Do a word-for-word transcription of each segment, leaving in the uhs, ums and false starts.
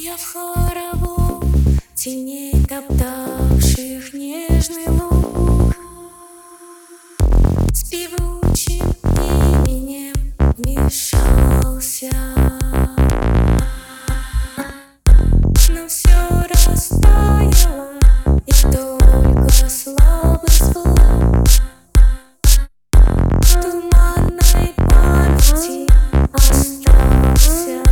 Я в хорову теней, топтавших нежный луг, с певучим именем вмешался, но все растаяло, и только слабый звук в туманной памяти остался.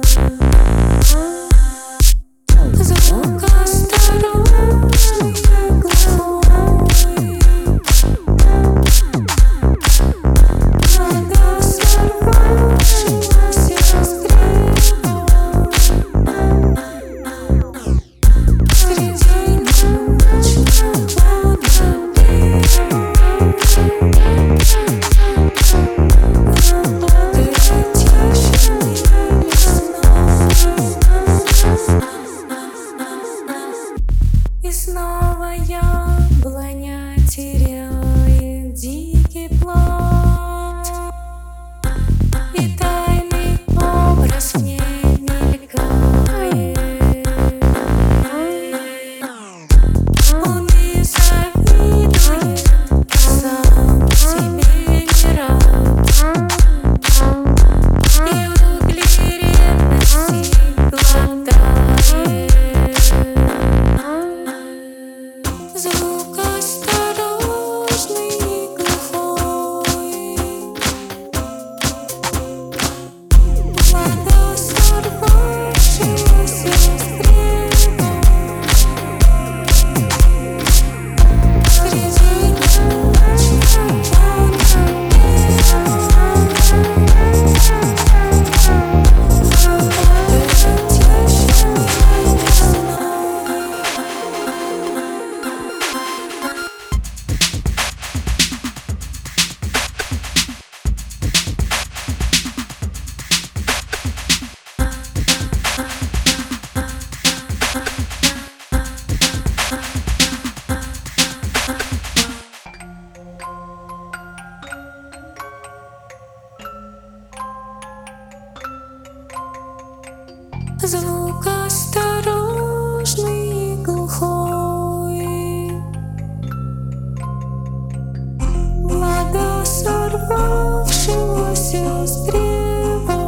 Звук осторожный, глухой, надо сорвавшегося скрипа среди ночного напева. Глубокой тишины лесной. И снова яблоня теряет дикий плод, и тайный образ в ней мелькает. Он и завидует, сам себе не рад, и угли ревности глотает. Звук осторожный, глухой, вода сорвавшегося скрипа среди ночного напева. Глубокой тишины лесной. Звук осторожный, глухой, вода сорвавшегося с древа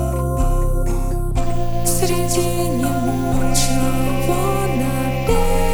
среди немолчного напева.